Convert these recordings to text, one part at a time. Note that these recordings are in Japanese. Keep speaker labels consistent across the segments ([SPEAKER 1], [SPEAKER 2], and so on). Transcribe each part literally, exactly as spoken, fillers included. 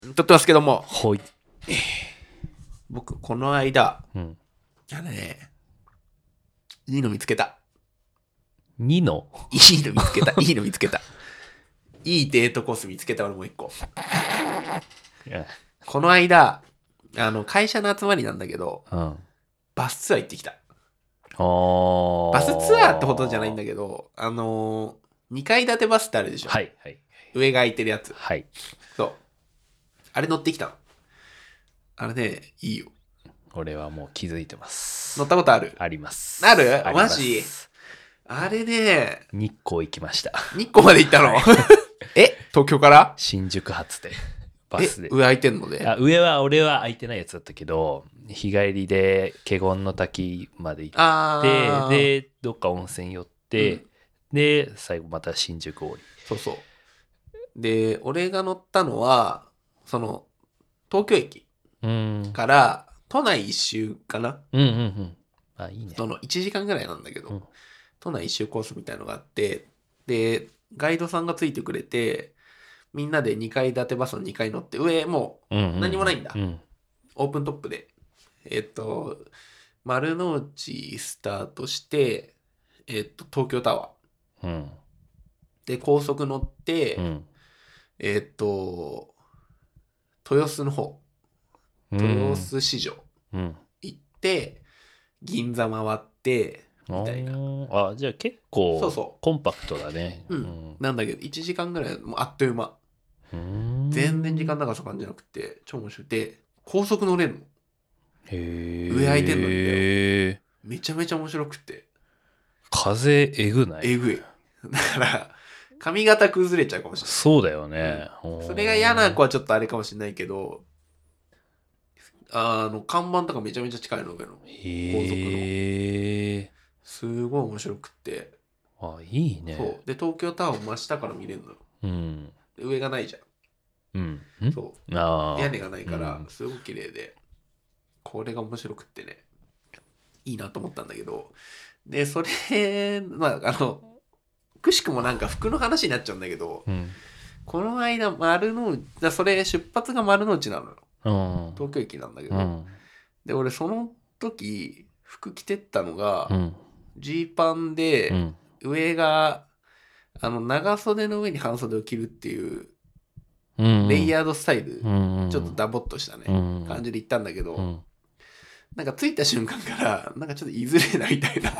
[SPEAKER 1] 撮ってますけども、
[SPEAKER 2] ほい。
[SPEAKER 1] 僕この間、
[SPEAKER 2] うん。
[SPEAKER 1] あのね、いいの見つけた。
[SPEAKER 2] にの
[SPEAKER 1] いいの見つけた。いいの見つけた。いいデートコース見つけた。俺もう一個。この間、あの会社の集まりなんだけど、
[SPEAKER 2] うん。
[SPEAKER 1] バスツアー行ってきた。
[SPEAKER 2] あ
[SPEAKER 1] バスツアーってほどじゃないんだけど、あのー、にかい建てバスってあるでしょ。
[SPEAKER 2] はいはい。
[SPEAKER 1] 上が空いてるやつ。
[SPEAKER 2] はい。
[SPEAKER 1] そう。あれ乗ってきたの。あれね、いいよ。
[SPEAKER 2] 俺はもう気づいてます。
[SPEAKER 1] 乗ったことある？
[SPEAKER 2] あります。
[SPEAKER 1] ある？
[SPEAKER 2] あります
[SPEAKER 1] マジ？あれね、
[SPEAKER 2] 日光行きました。
[SPEAKER 1] 日光まで行ったの？え、東京から？
[SPEAKER 2] 新宿発でバスで。
[SPEAKER 1] 上空いてんので？
[SPEAKER 2] あ、上は俺は空いてないやつだったけど、日帰りで華厳の滝まで行ってでどっか温泉寄って、うん、で最後また新宿降り。
[SPEAKER 1] そうそう。で俺が乗ったのはその東京駅から都内一周かな。
[SPEAKER 2] うんうんうん。あ、いいね。
[SPEAKER 1] そのいちじかんぐらいなんだけど、うん、都内一周コースみたいのがあって、でガイドさんがついてくれて、みんなでにかい建てバスのにかい乗って、上もう何もないんだ、うんうんうん、オープントップでえっと丸の内スタートして、えっと東京タワー、うん、で高速乗って、うん、えっと豊洲の方、豊洲市場行って、うん、銀座回ってみたいな。
[SPEAKER 2] あ、じゃあ結構そうそうコンパクトだね。
[SPEAKER 1] うん、うん、なんだけどいちじかんぐらいもうあっという間。全然時間長さ感じなくて超面白くて、高速乗れるの。へー、上空いてんのにだよ。めちゃめちゃ面白くて。
[SPEAKER 2] 風えぐない？
[SPEAKER 1] えぐい。だから髪型崩れちゃうかもしれない。
[SPEAKER 2] そうだよね、
[SPEAKER 1] うん、それが嫌な子はちょっとあれかもしれないけど、あの看板とかめちゃめちゃ近いの上の高速の。すごい面白くって。
[SPEAKER 2] あ、いいね。
[SPEAKER 1] そうで東京タワー真下から見れるのよ、うん、上がないじゃん。うん、そうあ屋根がないからすごく綺麗で、うん、これが面白くってね、いいなと思ったんだけど、でそれまああのくしくもなんか服の話になっちゃうんだけど、うん、この間丸の内だ、それ出発が丸の内なのよ、うん、東京駅なんだけど、うん、で俺その時服着てったのがジー、うん、パンで、うん、上があの長袖の上に半袖を着るっていうレイヤードスタイル、うんうん、ちょっとダボっとしたね、うんうん、感じで行ったんだけど、うん、なんか着いた瞬間からなんかちょっといずれなみたいな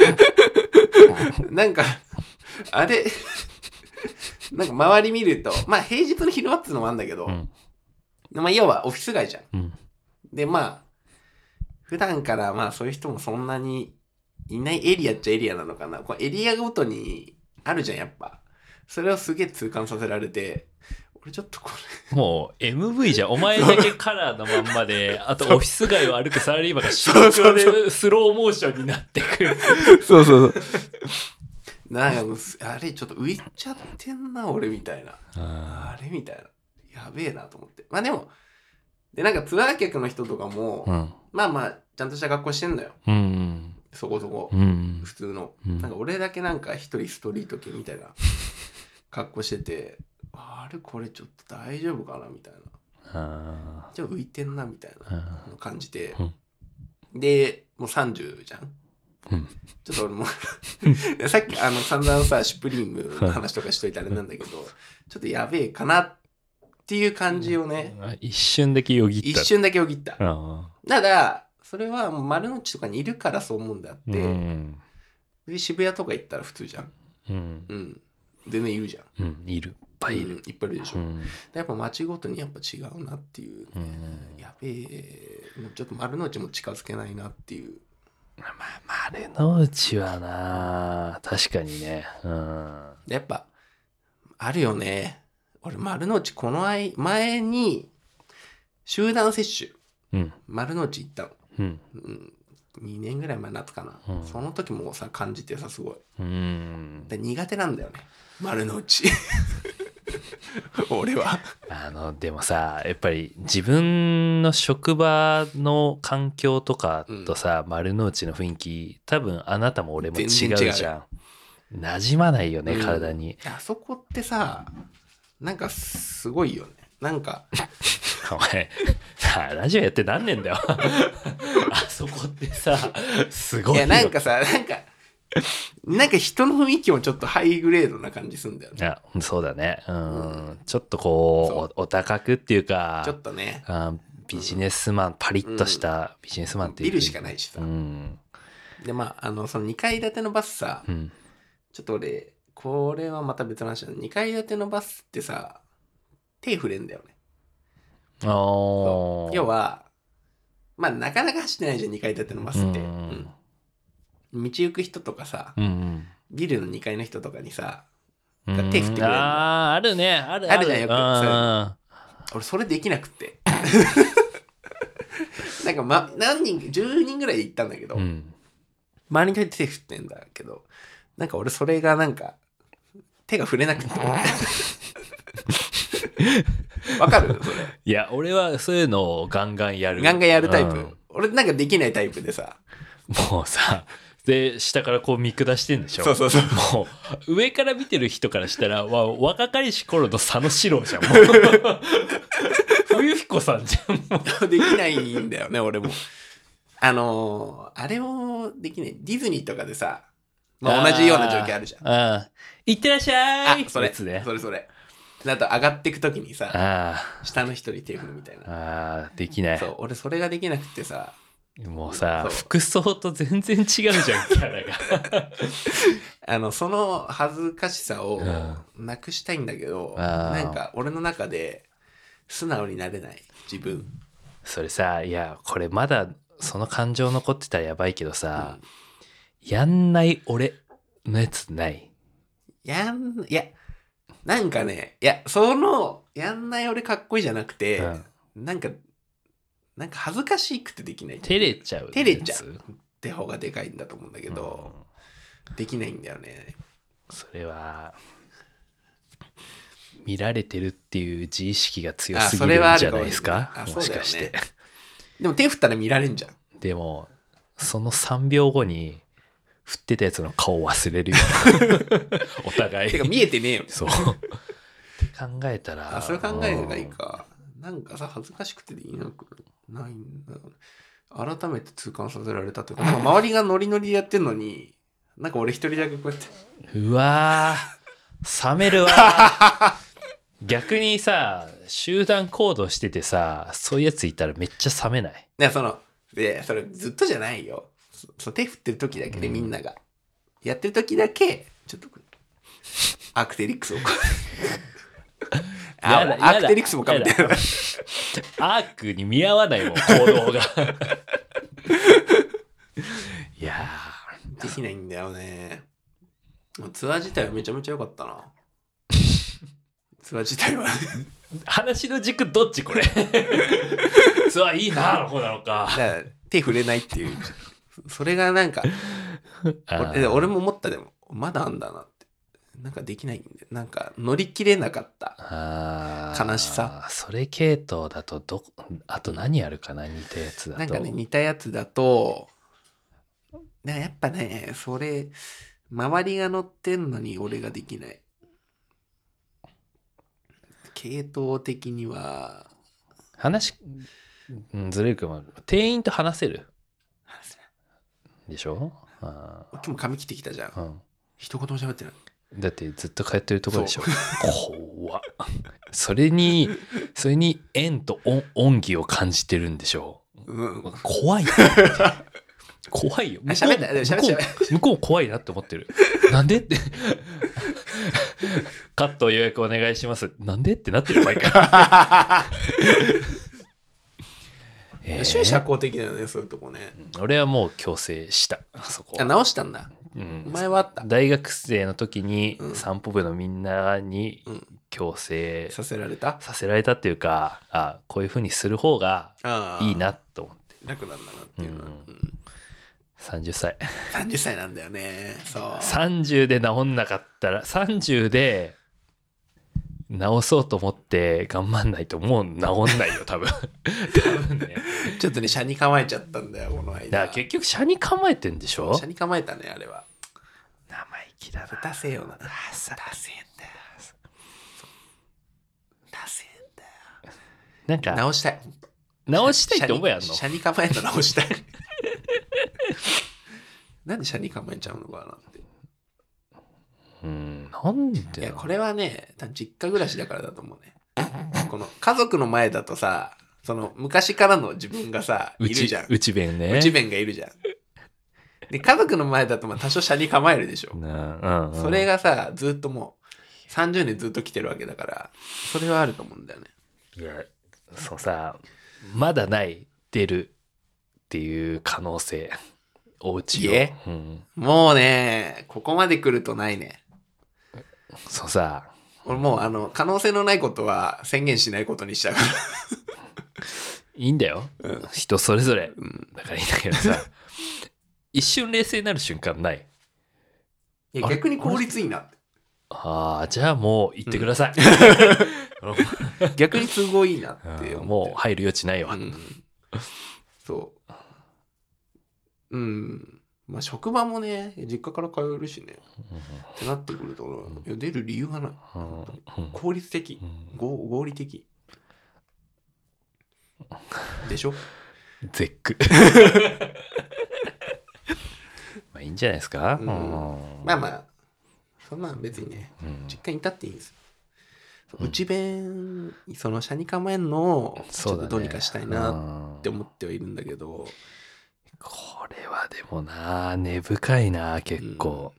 [SPEAKER 1] なんかあれなんか周り見ると、まあ平日の昼間っていうのもあるんだけど、うん、まあ要はオフィス街じゃん、うん、でまあ普段からまあそういう人もそんなにいないエリアっちゃエリアなのかな。こうエリアごとにあるじゃんやっぱ。それをすげえ痛感させられて、俺ちょっとこ
[SPEAKER 2] れもう エムブイ じゃん。お前だけカラーのまんまであとオフィス街を歩くサラリーマンが白黒でスローモーションになってくる。
[SPEAKER 1] そうそうそうなんかもうあれちょっと浮いちゃってんな俺みたいな、あれみたいな、やべえなと思って。まあでもでなんかツアー客の人とかも、うん、まあまあちゃんとした格好してんだよ、うんうん、そこそこ、うん、普通の、うん、なんか俺だけなんか一人ストリート系みたいな格好してて、あれこれちょっと大丈夫かなみたいな、あじゃあ浮いてんなみたいな感じで、うん、でもうさんじゅうじゃん、うん、ちょっと俺もさっきあの散々さシュプリームの話とかしといてあれなんだけどちょっとやべえかなっていう感じをね、
[SPEAKER 2] うん、一瞬だけよぎった。
[SPEAKER 1] 一瞬だけよぎった。ただそれは丸の内とかにいるからそう思うんだって、うん、で渋谷とか行ったら普通じゃん、うんうん、全然いるじゃん、
[SPEAKER 2] うん、いる、いっぱいいる、
[SPEAKER 1] うん、いっぱいいるでしょ、うん、やっぱ街ごとにやっぱ違うなっていう、ね、うん、やべえもうちょっと丸の内も近づけないなっていう。
[SPEAKER 2] まあ丸の内はな確かにね、うん、
[SPEAKER 1] やっぱあるよね。俺丸の内この前に集団接種、うん、丸の内行ったの、うんうん、にねんぐらい前夏かな、うん、その時もさ感じてさすごい、うん、で苦手なんだよね丸の内俺は
[SPEAKER 2] あのでもさやっぱり自分の職場の環境とかとさ、うん、丸の内の雰囲気多分あなたも俺も違うじゃん。馴染まないよね、うん、体に。
[SPEAKER 1] あそこってさなんかすごいよね。 なんか
[SPEAKER 2] お前ラジオやって何年だよあそこってさすごいよ。
[SPEAKER 1] いやなんかさなんかなんか人の雰囲気もちょっとハイグレードな感じするんだよね。
[SPEAKER 2] いやそうだね、うん、うん、ちょっとこう お, お高くっていうか
[SPEAKER 1] ちょっとね
[SPEAKER 2] あビジネスマン、うん、パリッとしたビジネスマンっていう、
[SPEAKER 1] ビルしかないしさ、うん、でまああのそのにかい建てのバスさ、うん、ちょっと俺これはまた別の話だ。にかい建てのバスってさ手触れんだよね。
[SPEAKER 2] あ要
[SPEAKER 1] はまあなかなか走ってないじゃんにかい建てのバスって、うんうん、道行く人とかさ、うんうん、ビルのにかいの人とかにさ手振ってくれるの。
[SPEAKER 2] あああるねある
[SPEAKER 1] あるじゃんよく。そ俺それできなくてなんか、ま、何人じゅうにんぐらい行ったんだけど、うん、周りに手振ってんだけどなんか俺それがなんか手が触れなくてわかるそれ。
[SPEAKER 2] いや俺はそういうのをガンガンやる
[SPEAKER 1] ガンガンやるタイプ、うん、俺なんかできないタイプでさ
[SPEAKER 2] もうさで下からこう見下してんでしょ。
[SPEAKER 1] そうそうそう。
[SPEAKER 2] もう上から見てる人からしたらわ若かりし頃の佐野史郎じゃん。もう冬彦さんじゃん。も
[SPEAKER 1] うできないんだよね俺も。あのー、あれもできない。ディズニーとかでさ、まあ、同じような状況あるじゃん。
[SPEAKER 2] ああいってらっしゃい。
[SPEAKER 1] あそれ、ね、それそれ。あと上がっていくときにさ、あ下の人に手振るみたいな。
[SPEAKER 2] ああできない。
[SPEAKER 1] そう俺それができなくてさ。
[SPEAKER 2] もうさ服装と全然違うじゃんキャラが
[SPEAKER 1] あのその恥ずかしさをなくしたいんだけど、うん、なんか俺の中で素直になれない自分。
[SPEAKER 2] それさいやこれまだその感情残ってたらやばいけどさ、うん、やんない俺のやつない？
[SPEAKER 1] やんいやなんかねいやそのやんない俺かっこいいじゃなくて、うん、なんかなんか恥ずかしくてできない。
[SPEAKER 2] 照れちゃう。
[SPEAKER 1] 照れちゃうって方がでかいんだと思うんだけど、うん、できないんだよね。
[SPEAKER 2] それは見られてるっていう自意識が強すぎるんじゃないですか。
[SPEAKER 1] あ、
[SPEAKER 2] もしかして、ね。
[SPEAKER 1] でも手振ったら見られんじゃん。
[SPEAKER 2] でもそのさんびょうごに振ってたやつの顔を忘れるよ。お互い。
[SPEAKER 1] てか見えてねえよ。
[SPEAKER 2] そう。って考えたら。
[SPEAKER 1] あ、それ考えればいいか。なんかさ恥ずかしくてできなくないんだよね。改めて痛感させられたというか、なんか周りがノリノリでやってんのになんか俺一人だけこうやって
[SPEAKER 2] うわー冷めるわー逆にさ集団行動しててさそういうやついたらめっちゃ冷めない？
[SPEAKER 1] いやそのでそれずっとじゃないよ。その手振ってる時だけで、うん、みんながやってる時だけちょっとアークテリックスをあアークテリックスもかぶってる。
[SPEAKER 2] アークに見合わないもん行動が。いや
[SPEAKER 1] ーできないんだよね。ツアー自体はめちゃめちゃ良かったな。ツアー自体は
[SPEAKER 2] 話の軸どっちこれ。ツアーいいなの方なのか。
[SPEAKER 1] だから手触れないっていうそれがなんか俺, 俺も思った。でもまだあんだなってなんかできないんでなんか乗り切れなかった悲しさ。
[SPEAKER 2] それ系統だとどあと何あるかな似たやつだと。
[SPEAKER 1] なんかね似たやつだとなんかやっぱねそれ周りが乗ってんのに俺ができない。系統的には
[SPEAKER 2] 話ずれるかも。店員と話せるでしょ。
[SPEAKER 1] あ今日も髪切ってきたじゃん、うん、一言も喋ってない。
[SPEAKER 2] だってずっと通ってるところでしょ。怖っ。それにそれに縁と恩義を感じてるんでしょ、うん、怖い怖いよ。向こう
[SPEAKER 1] 喋った喋った
[SPEAKER 2] 向こう怖いなって思ってる。なんでってカット予約お願いします。なんでってなってる毎回。
[SPEAKER 1] えー、社交的だよねそういうとこね。
[SPEAKER 2] 俺はもう強制したそこは。
[SPEAKER 1] あ直したんだ、うん、前はあった。
[SPEAKER 2] 大学生の時に散歩部のみんなに強制、
[SPEAKER 1] うん、させられた
[SPEAKER 2] させられたっていうかあこういう風にする方がいいなと思って
[SPEAKER 1] 楽なんだなっていうのは、うんうん、
[SPEAKER 2] さんじゅっさい
[SPEAKER 1] さんじゅっさいなんだよね。そう
[SPEAKER 2] さんじゅうで治んなかったらさんじゅうで治そうと思って頑張んないともう治んないよ多分。多分ね
[SPEAKER 1] ちょっとね車に構えちゃったんだよこの間。
[SPEAKER 2] だから結局車に構えてんでしょ。
[SPEAKER 1] 車に構えたねあれは。
[SPEAKER 2] 生意気だな。
[SPEAKER 1] ダセえよな。
[SPEAKER 2] ダセえんだよ。
[SPEAKER 1] ダセえんだよ。
[SPEAKER 2] なんか
[SPEAKER 1] 直したい。
[SPEAKER 2] 直したいって思いあんの？
[SPEAKER 1] 車に構えんの直したい。なんで車に構えちゃうのかなって。
[SPEAKER 2] うん、なんで？
[SPEAKER 1] いや、これはね、実家暮らしだからだと思うね。この家族の前だとさ、その昔からの自分がさ、いるじゃん。
[SPEAKER 2] 内弁ね。
[SPEAKER 1] 内弁がいるじゃん。で、家族の前だとまあ多少車に構えるでしょ。なうんうん、それがさ、ずっともうさんじゅうねんずっと来てるわけだから、それはあると思うんだよね。
[SPEAKER 2] いや、そうさ、まだない出るっていう可能性。お家を。いえ、
[SPEAKER 1] うん、もうね、ここまで来るとないね。
[SPEAKER 2] そうさ。
[SPEAKER 1] 俺もうあの、可能性のないことは宣言しないことにしちゃうから。
[SPEAKER 2] いいんだよ。うん、人それぞれ。うん、だからいいんだけどさ。一瞬冷静になる瞬間ない？
[SPEAKER 1] いや、逆に効率いいなって。
[SPEAKER 2] ああ、じゃあもう言ってください。
[SPEAKER 1] うん、逆に都合いいなって思って。
[SPEAKER 2] もう入る余地ないわ。うん、
[SPEAKER 1] そう。うん。まあ職場もね、実家から通えるしね。うん、ってなってくると、いや出る理由がない。うん、効率的、うん、合理的。でしょ？
[SPEAKER 2] 絶句。まあいいんじゃないですか、うん、
[SPEAKER 1] まあまあそんなん別にね、うん、実家にいたっていいんですよ、うん、内弁その車に構えんのをちょっとどうにかしたいなって思ってはいるんだけど、ね、
[SPEAKER 2] これはでもな根深いな結構、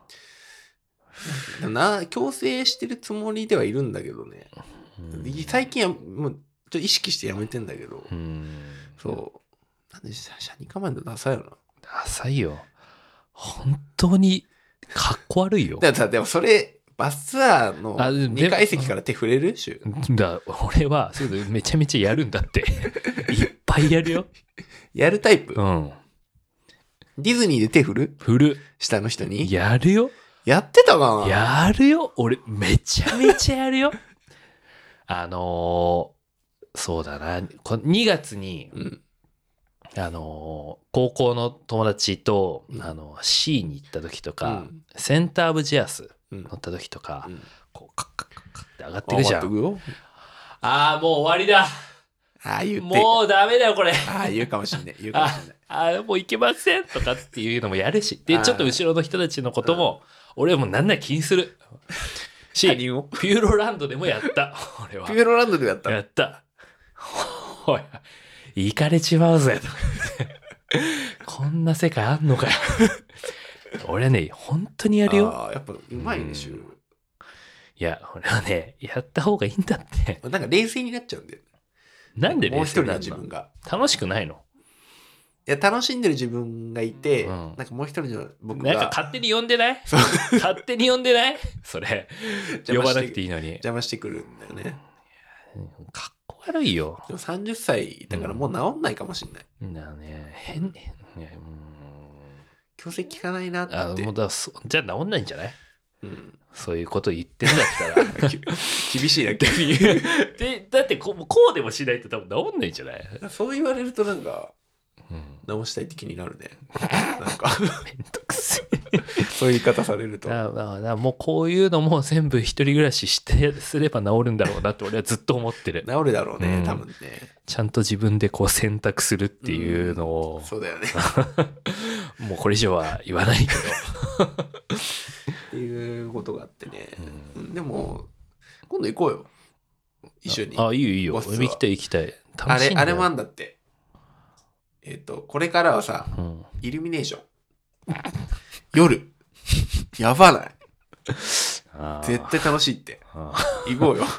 [SPEAKER 1] うん、な強制してるつもりではいるんだけどね、うん、最近はもうちょっと意識してやめてんだけど、うん、そうなんで車に構えんのダサいよな。
[SPEAKER 2] ダサいよ。本当にかっこ悪いよ。
[SPEAKER 1] だからでもそれバスツアーのにかい席から手触れるし。
[SPEAKER 2] だ俺はそうめちゃめちゃやるんだって。いっぱいやるよ。
[SPEAKER 1] やるタイプ。うん。ディズニーで手振る？
[SPEAKER 2] 振る。
[SPEAKER 1] 下の人に。
[SPEAKER 2] やるよ。
[SPEAKER 1] やってたかな？
[SPEAKER 2] やるよ。俺めちゃめちゃやるよ。あのー、そうだな。にがつに。うんあのー、高校の友達と、うん、あの C に行った時とか、うん、センターオブジアス乗った時とか、うん、こうカッカッカッカッって上がってくじゃん。ああもう終わりだ。
[SPEAKER 1] あ言って
[SPEAKER 2] もうダメだよこれ。
[SPEAKER 1] あ言うかもしんない言うかもしんない。
[SPEAKER 2] ああもういけませんとかっていうのもやるし、でちょっと後ろの人たちのことも俺はもうなんなら気にするし、ピューロランドでもやった俺は。
[SPEAKER 1] ピューロランドでやった。
[SPEAKER 2] やった。おい。行かれちまうぜこんな世界あんのかよ俺はね本当にやるよ。
[SPEAKER 1] あやっぱうまいねシュー、うん、
[SPEAKER 2] いや俺はねやった方がいいんだって。
[SPEAKER 1] なんか冷静になっちゃうんだよ。
[SPEAKER 2] なんで冷静になるの？
[SPEAKER 1] もう一人の自分が
[SPEAKER 2] 楽しくないの？
[SPEAKER 1] いや楽しんでる自分がいて、うん、なんかもう一人の僕が
[SPEAKER 2] なんか勝手に呼んでない？勝手に呼んでない？それ呼ばなくていいのに
[SPEAKER 1] 邪魔してくるんだよね。
[SPEAKER 2] かっこ悪いよ。
[SPEAKER 1] でもさんじゅっさいだからもう治んないかもしれない。
[SPEAKER 2] うん、だね変変
[SPEAKER 1] 強制効かないなって。
[SPEAKER 2] あもうだそじゃあ治んないんじゃない？うん、そういうこと言ってんだったら
[SPEAKER 1] 厳しいな逆に
[SPEAKER 2] でだってこう、こうでもしないと多分治んないんじゃない？
[SPEAKER 1] そう言われるとなんか、うん、直したいって気になるね。なんかめんどくせえそういう言い方されると
[SPEAKER 2] だだだもうこういうのも全部一人暮らししてすれば治るんだろうなって俺はずっと思ってる。
[SPEAKER 1] 治るだろうね、うん、多分ね。
[SPEAKER 2] ちゃんと自分でこう選択するっていうのを、
[SPEAKER 1] うん、そうだよね
[SPEAKER 2] もうこれ以上は言わないけど
[SPEAKER 1] っていうことがあってね、うん、でも今度行こうよ一緒に。
[SPEAKER 2] ああいいよいいよ行きたい行きたい。
[SPEAKER 1] あれあれもあんだって。えっとこれからはさ、うん、イルミネーション夜やばない？絶対楽しいって行こうよ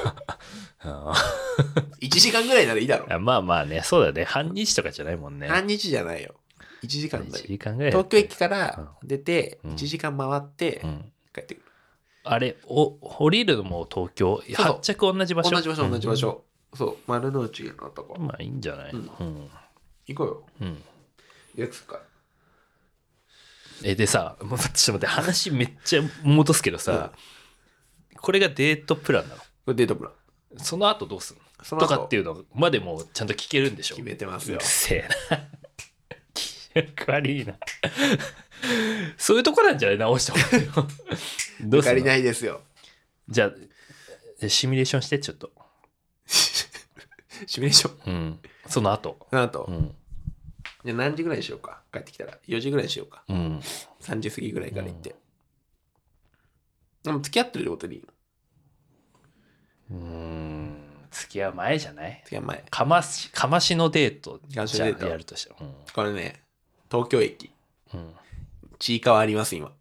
[SPEAKER 1] いちじかんぐらいならいいだろ。
[SPEAKER 2] まあまあねそうだね半日とかじゃないもんね。
[SPEAKER 1] 半日じゃないよいちじかんだよ。
[SPEAKER 2] いちじかんぐらい
[SPEAKER 1] 東京駅から出ていちじかん回って帰ってくる、
[SPEAKER 2] うん、あれお降りるのも東京発着同じ場所
[SPEAKER 1] 同じ場所同じ場所、うん、そう丸の内のとこ。
[SPEAKER 2] まあいいんじゃない、うんうん、
[SPEAKER 1] 行こうよ、うん、予約するから。
[SPEAKER 2] えでさもうちょっと待って話めっちゃ戻すけどさ、うん、これがデートプランなの？こ
[SPEAKER 1] れデートプラン。
[SPEAKER 2] その後どうすんのとかっていうのまでもちゃんと聞けるんでしょ？
[SPEAKER 1] 決めてますよ。
[SPEAKER 2] うるせえな気役悪いなそういうとこなんじゃない？直した方がいいよ
[SPEAKER 1] どうすんの？ないですよ。
[SPEAKER 2] じゃあシミュレーションしてちょっと
[SPEAKER 1] シミュレーション。
[SPEAKER 2] うん。その後。
[SPEAKER 1] その後。
[SPEAKER 2] うん。
[SPEAKER 1] じゃあ何時ぐらいにしようか。帰ってきたら。よじぐらいにしようか。
[SPEAKER 2] うん。
[SPEAKER 1] さんじ過ぎぐらいから行って。うん、でも付き合ってるってことでいい
[SPEAKER 2] う
[SPEAKER 1] の？
[SPEAKER 2] ーん。付き合う前じゃない？
[SPEAKER 1] 付き合う前。
[SPEAKER 2] かまし、かましのデート
[SPEAKER 1] かましのデート
[SPEAKER 2] じゃあやるとして。うん。
[SPEAKER 1] これね、東京駅。
[SPEAKER 2] うん。
[SPEAKER 1] ちいかわあります、今。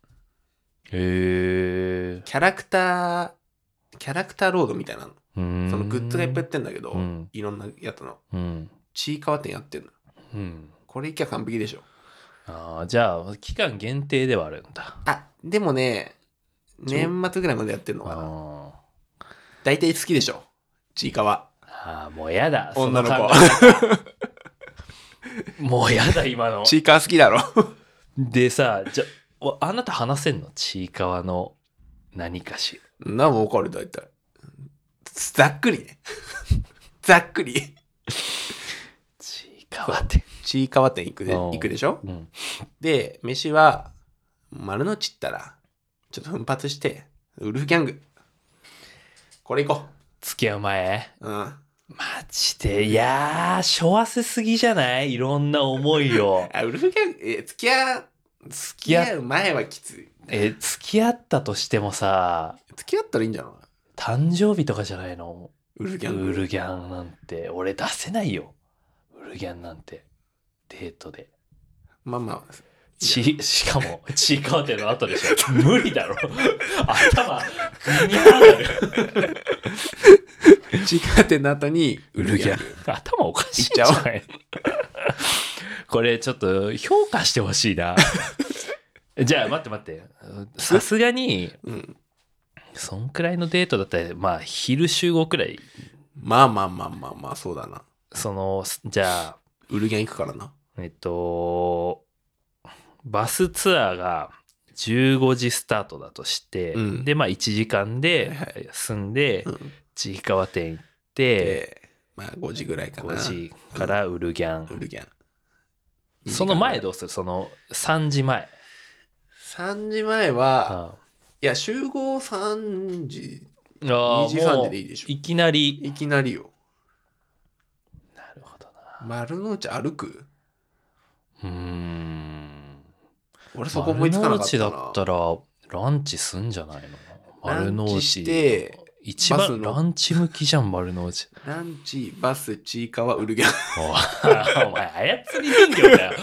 [SPEAKER 2] へえ。
[SPEAKER 1] キャラクター、キャラクターロードみたいなの。
[SPEAKER 2] うん。
[SPEAKER 1] そのグッズがいっぱいやってんだけど、
[SPEAKER 2] うん、
[SPEAKER 1] いろんなやつの。
[SPEAKER 2] うん。
[SPEAKER 1] ちいかわ店やってんの。
[SPEAKER 2] うん。
[SPEAKER 1] これ行きゃ完璧でしょ。
[SPEAKER 2] ああ、じゃあ、期間限定ではあるんだ。
[SPEAKER 1] あ、でもね、年末ぐらいまでやってんのかな。大体好きでしょ。ちいかわ。
[SPEAKER 2] ああ、もうやだ。
[SPEAKER 1] 女の子。
[SPEAKER 2] もうやだ、今の。
[SPEAKER 1] ちいかわ好きだろ。
[SPEAKER 2] でさ、じゃあ、あなた話せんの？ちいかわの何かし
[SPEAKER 1] ら。なんも分かる、大体。ざっくりね。ざっくり。
[SPEAKER 2] ちいかわ店。
[SPEAKER 1] ちいかわ店行くで、行くでしょ、
[SPEAKER 2] うん、
[SPEAKER 1] で、飯は、丸の内行ったら、ちょっと奮発して、ウルフギャング。これ行こう。
[SPEAKER 2] 付き合う前？
[SPEAKER 1] うん。マ
[SPEAKER 2] ジで、いやー、しょわせすぎじゃない？いろんな思いを。
[SPEAKER 1] あ、ウルフギャング、え、付き合う、付き合う前はきつい。
[SPEAKER 2] え、付き合ったとしてもさ、
[SPEAKER 1] 付き合ったらいいんじゃない？
[SPEAKER 2] 誕生日とかじゃないの？
[SPEAKER 1] ウルフギャング。
[SPEAKER 2] ウルギャンなんて、俺出せないよ。ウルギャンなんて、デートで。
[SPEAKER 1] まあまあ。
[SPEAKER 2] ち、しかも、ちいかわ店の後でしょ。無理だろ。頭、ぐにゃーなる。
[SPEAKER 1] ちいかわ店の後に、ウルフギャング。
[SPEAKER 2] 頭おかしいんじゃないこれちょっと評価してほしいな。じゃあ待って待って。さすがに、うん、そんくらいのデートだったら、まあ昼集合くらい。
[SPEAKER 1] まあまあまあまあまあ、そうだな。
[SPEAKER 2] その、じゃあ。
[SPEAKER 1] ウルギャン行くからな。
[SPEAKER 2] えっと、バスツアーがじゅうごじスタートだとして、うん、で、まあいちじかんで済んで、はいはい、ちいかわ店行って、
[SPEAKER 1] まあごじぐらいかな。
[SPEAKER 2] ごじからウルギャン。
[SPEAKER 1] うん、ウルギャン。
[SPEAKER 2] その前どうする？そのさんじまえ。
[SPEAKER 1] さんじまえは、はあ、いや、集合さんじ、にじさんじでいいでしょ。
[SPEAKER 2] いきなり。
[SPEAKER 1] いきなりよ。
[SPEAKER 2] なるほどな。
[SPEAKER 1] 丸の内歩く？
[SPEAKER 2] うーん。
[SPEAKER 1] 俺そこ思いつかなかったな。
[SPEAKER 2] 丸の内だったらランチすんじゃないの？丸の内。
[SPEAKER 1] ランチして、
[SPEAKER 2] 一番ランチ向きじゃん、丸の内。
[SPEAKER 1] ランチ、バス、ちいかわ、ウルギャ
[SPEAKER 2] ン。お前、操り人形だよ。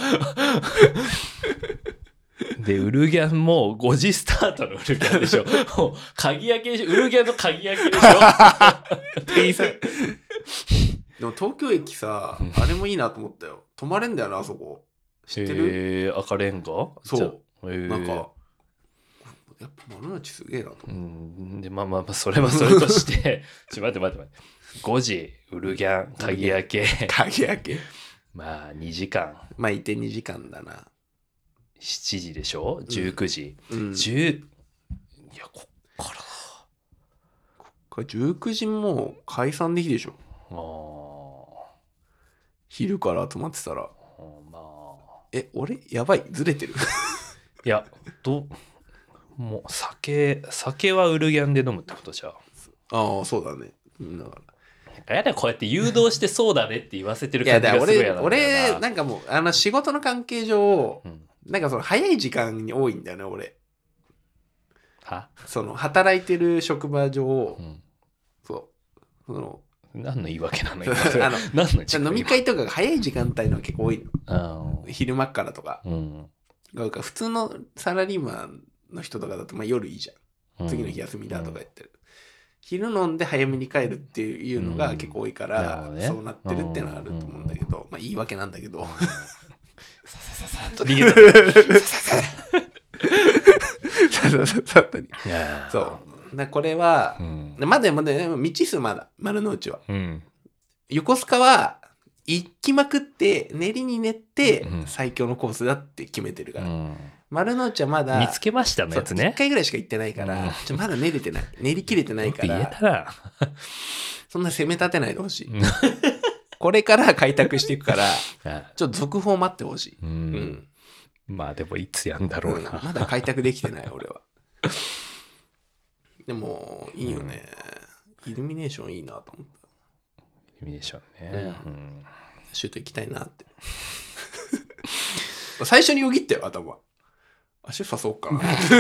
[SPEAKER 2] で、ウルギャンもごじスタートのウルギャンでしょ。もう鍵開けでしょ。ウルギャンの鍵開けでしょ。店員さん。
[SPEAKER 1] でも東京駅さ、あれもいいなと思ったよ。泊まれんだよな、あそこ。知ってる？
[SPEAKER 2] へー、赤レンガ？
[SPEAKER 1] そう。なんか、やっぱ丸の内すげえなと思う。
[SPEAKER 2] うん。で、まあまあまあ、それはそれとして、ちょ、待って待って待って。ごじ、ウルギャン、鍵開け。
[SPEAKER 1] 鍵開け。
[SPEAKER 2] まあ、にじかん。
[SPEAKER 1] まあ、いてにじかんだな。
[SPEAKER 2] しちじでしょ？ じゅうくじ。
[SPEAKER 1] うん。
[SPEAKER 2] じゅう、いや、こっから。
[SPEAKER 1] こっからじゅうくじもう解散できるでしょ。
[SPEAKER 2] ああ。
[SPEAKER 1] 昼から集まってたら。
[SPEAKER 2] まあ。
[SPEAKER 1] え、俺やばい、ずれてる。
[SPEAKER 2] いや、ど、もう酒、酒はウルギャンで飲むってことじゃん。
[SPEAKER 1] ああ、そうだね。だから。
[SPEAKER 2] やだ、こうやって誘導してそうだねって言わせてる感じがすごいやだ。
[SPEAKER 1] 俺、俺、なんかもう、あの、仕事の関係上、うん、なんかその、早い時間に多いんだよね、俺。
[SPEAKER 2] は？
[SPEAKER 1] その、働いてる職場上、うん、そう。その、
[SPEAKER 2] 何の言い訳なのよ。
[SPEAKER 1] あの何の飲み会とかが早い時間帯のが結構多いの。昼間からとか。うん、普通のサラリーマンの人とかだと、まあ夜いいじゃん。次の日休みだとか言ってる。うん、昼飲んで早めに帰るっていうのが結構多いから、うんね、そうなってるってのはあると思うんだけど、うん、まあ言い訳なんだけど。ささささっと逃げた。ささささささっと逃げた。そう。だこれは、うん、まだまだ未知数まだ丸の内は、うん、横須賀は行きまくって練りに練って最強のコースだって決めてるから、うん、丸の内はまだ
[SPEAKER 2] 見つけましたのやつね。
[SPEAKER 1] いっかいぐらいしか行ってないから、うん、ちょまだ練れてない練り切れてないから
[SPEAKER 2] 言えたら
[SPEAKER 1] そんな攻め立てないでほしい。これから開拓していくからちょっと続報待ってほしい。うん、
[SPEAKER 2] うん、まあでもいつやんだろうな、
[SPEAKER 1] うん、まだ開拓できてない俺は。でもいいよね、うん、イルミネーションいいなと思った。
[SPEAKER 2] イルミネーションね、うんうん、
[SPEAKER 1] シュート行きたいなって最初によぎったよ頭。足誘そうかな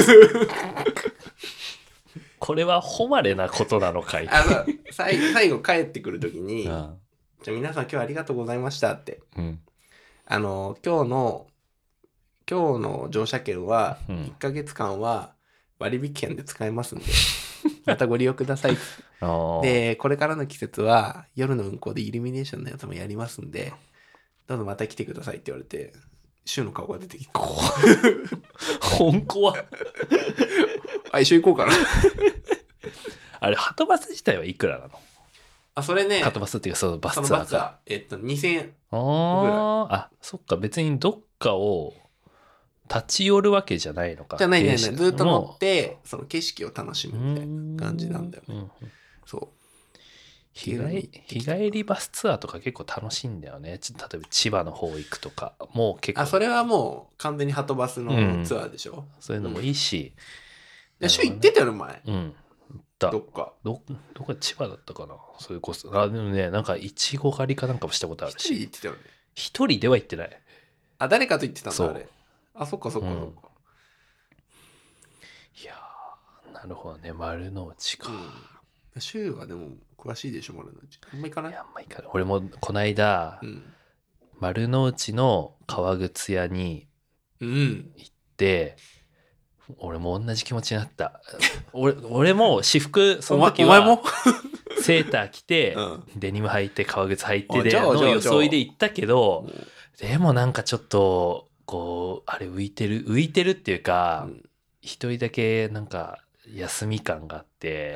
[SPEAKER 2] これは誉れなことなのかい。
[SPEAKER 1] あの最最後帰ってくるときに、うん、じゃあ皆さん今日はありがとうございましたって、うん、あの今日の今日の乗車券はいっかげつかんは割引券で使えますんで、うん、またご利用くださいで、これからの季節は夜の運行でイルミネーションのやつもやりますんで、どうぞまた来てくださいって言われて、シュウの顔が出てきた。
[SPEAKER 2] 本当は
[SPEAKER 1] あ、一緒行こうかな
[SPEAKER 2] あれ、はとバス自体はいくらなの？
[SPEAKER 1] あ、それね。
[SPEAKER 2] はとバスっていうか、そのバスツアーか。
[SPEAKER 1] えっと、にせんえんぐらい。
[SPEAKER 2] ああ、そっか、別にどっかを立ち寄るわけじゃないのか。
[SPEAKER 1] じゃないね、ずっと乗って、その景色を楽しむみたいな感じなんだよね。うんうん、そう。
[SPEAKER 2] 日帰, 日帰りバスツアーとか結構楽しいんだよね。例えば千葉の方行くとかもう結構、
[SPEAKER 1] あ、それはもう完全にはとバスのツアーでしょ、うん、
[SPEAKER 2] そういうのもいいし、
[SPEAKER 1] うん、週行ってたよ前、
[SPEAKER 2] うん、行った
[SPEAKER 1] どっか
[SPEAKER 2] どどこか千葉だったかな。それこそあでもね、なんかいちご狩りかなんかもしたことあるし。
[SPEAKER 1] 一人行ってたよね。
[SPEAKER 2] 一人では行ってない。
[SPEAKER 1] あ、誰かと行ってたんだあれ。あ、そっかそっかそっか、うん、
[SPEAKER 2] いやー、なるほどね。丸の内か、
[SPEAKER 1] うん、週はでも詳しいでしょ丸の内。あんま行かない？いや、
[SPEAKER 2] あんま行かない。俺もこないだ、うん、丸の内の革靴屋に行って、うん、俺も同じ気持ちになった。俺, 俺も私服その時は
[SPEAKER 1] お前も
[SPEAKER 2] セーター着て、うん、デニム履いて革靴履いてでの装いで行ったけど、でもなんかちょっとこうあれ浮いてる浮いてるっていうか、うん、一人だけなんか休み感があって、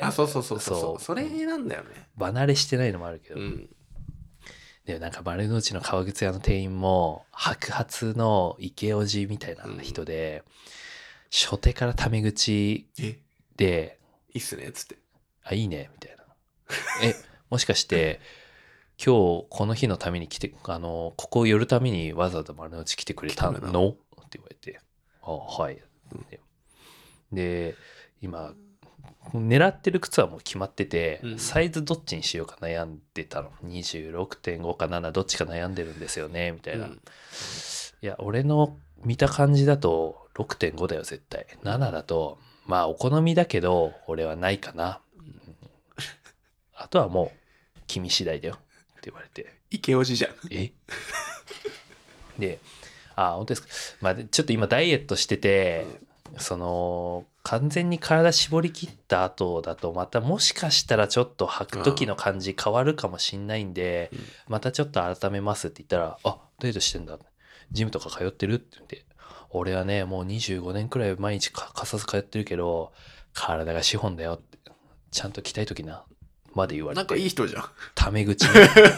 [SPEAKER 1] あ、そうそうそうそうそう、それなんだよね。
[SPEAKER 2] 離れしてないのもあるけど、うん、でなんか丸の内の革靴屋の店員も白髪のイケオジみたいな人で、うん、初手からタメ口で
[SPEAKER 1] いいっすねっつって、
[SPEAKER 2] あ、いいねみたいなえ、もしかして今日この日のために来て、あのここを寄るためにわざわざ丸の内来てくれたのって言われて、あ、はい、うん、で今狙ってる靴はもう決まってて、うん、サイズどっちにしようか悩んでたの。 にじゅうろくてんご かななどっちか悩んでるんですよねみたいな、うん、いや俺の見た感じだと ろくてんご だよ絶対。ななだとまあお好みだけど俺はないかな、うん、あとはもう君次第だよって言われて、
[SPEAKER 1] イケオジじゃん。
[SPEAKER 2] えで、あ、本当ですか。まあちょっと今ダイエットしてて、うん、その完全に体絞り切った後だとまたもしかしたらちょっと履く時の感じ変わるかもしんないんで、うん、またちょっと改めますって言ったら、あ、ダイエットしてんだ、ジムとか通ってるって言って、俺はねもうにじゅうごねんくらい毎日欠かさず通ってるけど体が資本だよってちゃんと着たい時なまで言われて、
[SPEAKER 1] なんかいい人じゃん。
[SPEAKER 2] タメ口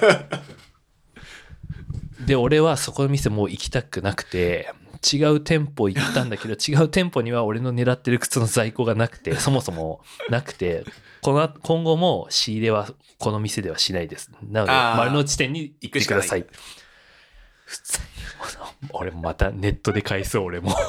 [SPEAKER 2] で俺はそこの店もう行きたくなくて違う店舗行ったんだけど違う店舗には俺の狙ってる靴の在庫がなくてそもそもなくて、この今後も仕入れはこの店ではしないです。なので丸の内店に行ってください。普通に俺もまたネットで買いそう。俺も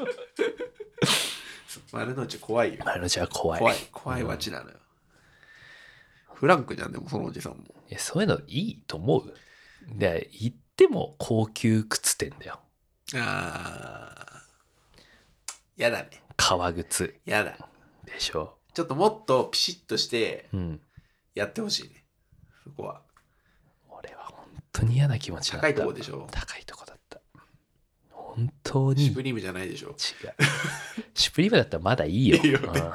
[SPEAKER 1] 丸の内怖いよ。
[SPEAKER 2] 丸の内は怖い
[SPEAKER 1] 怖い怖い街なのよ、うん、フランクじゃん。でもそのおじさんも
[SPEAKER 2] いやそういうのいいと思う。で行っても高級靴店だよ。
[SPEAKER 1] あーやだね。
[SPEAKER 2] 革靴
[SPEAKER 1] やだ
[SPEAKER 2] でしょ。
[SPEAKER 1] ちょっともっとピシッとしてやってほしいね、うん、そこは。
[SPEAKER 2] 俺は本当に嫌な気持ちだった。
[SPEAKER 1] 高いとこでしょ。
[SPEAKER 2] 高いとこだった。本当に
[SPEAKER 1] シュプリームじゃないでしょ。違う
[SPEAKER 2] シュプリームだったらまだいいよ。いいよ、うん、本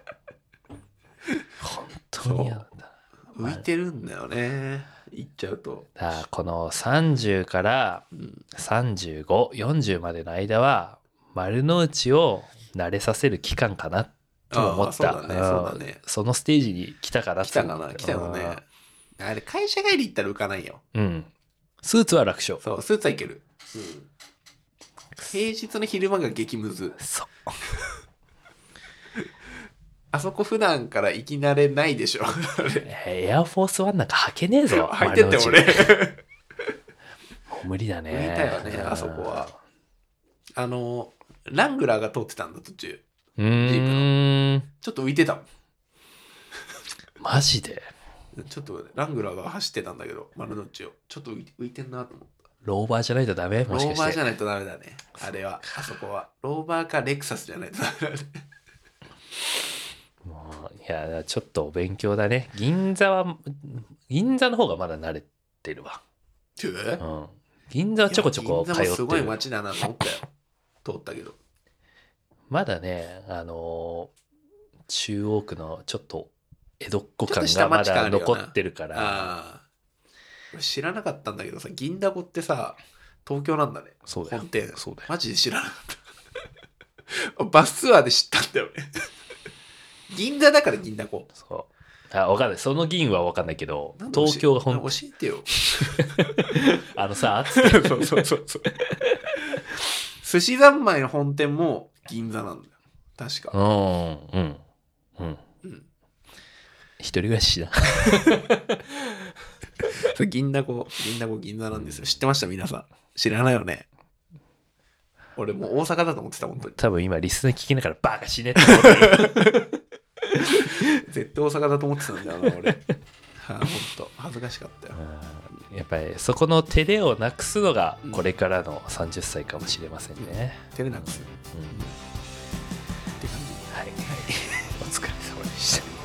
[SPEAKER 2] 当に嫌だった。
[SPEAKER 1] 浮いてるんだよね行っちゃうと。
[SPEAKER 2] だからこのさんじゅうからさんじゅうご、よんじゅうまでの間は丸の内を慣れさせる期間かなと思った。そうだね、そうだね。そのステージに来たかな。
[SPEAKER 1] 来たかな、来たのね。あれ会社帰り行ったら浮かないよ。
[SPEAKER 2] うん。スーツは楽勝。
[SPEAKER 1] そう、スーツはいける。うん。平日の昼間が激ムズ。
[SPEAKER 2] そう。
[SPEAKER 1] あそこ普段から行き慣れないでしょ。
[SPEAKER 2] エアフォースワンなんか履けねえぞ。
[SPEAKER 1] 履いてって俺。
[SPEAKER 2] もう無理だね。
[SPEAKER 1] 無理だよね、あそこは。あの、ラングラーが通ってたんだ途中。
[SPEAKER 2] うーん。
[SPEAKER 1] ちょっと浮いてたもん。
[SPEAKER 2] マジで。
[SPEAKER 1] ちょっとラングラーが走ってたんだけど丸の内をちょっと浮いて、浮いてんなと思った。
[SPEAKER 2] ローバーじゃないとダメ？もしかして。
[SPEAKER 1] ローバーじゃないとダメだねあれは。あそこはローバーかレクサスじゃないとダメだね
[SPEAKER 2] もういやちょっとお勉強だね。銀座は銀座の方がまだ慣れてるわ。うん、銀座はちょこちょこ通ってる。銀座も
[SPEAKER 1] すごい街だなと思ったよ通ったけど。
[SPEAKER 2] まだねあのー、中央区のちょっと江戸っ子感がまだ残ってるから。あ
[SPEAKER 1] 知らなかったんだけどさ、銀だこってさ東京なんだね。
[SPEAKER 2] そうだよ。
[SPEAKER 1] 本店。
[SPEAKER 2] そうだよ。
[SPEAKER 1] マジで知らなかったバスツアーで知ったんだよね銀座だから銀だこ。
[SPEAKER 2] そうあ分かんない、その銀は分かんないけど東京が本
[SPEAKER 1] 教えてよ
[SPEAKER 2] あのさ
[SPEAKER 1] そうそうそうそう寿司三昧の本店も銀座なんだよ確か。
[SPEAKER 2] うんうんうん、うん、一人暮らしだ
[SPEAKER 1] 銀だこ銀だこ銀座なんですよ。知ってました皆さん？知らないよね。俺もう大阪だと思ってた本当に。
[SPEAKER 2] 多分今リスナー聞きながらバカ死ねって思ってる
[SPEAKER 1] 絶対大阪だと思ってたんだよな俺。はあ、本当恥ずかしかったよ。
[SPEAKER 2] やっぱりそこの照れをなくすのがこれからのさんじゅっさいかもしれませんね。
[SPEAKER 1] 照れなくす、うん、って感じ。
[SPEAKER 2] はい、はい、お疲れ様でした。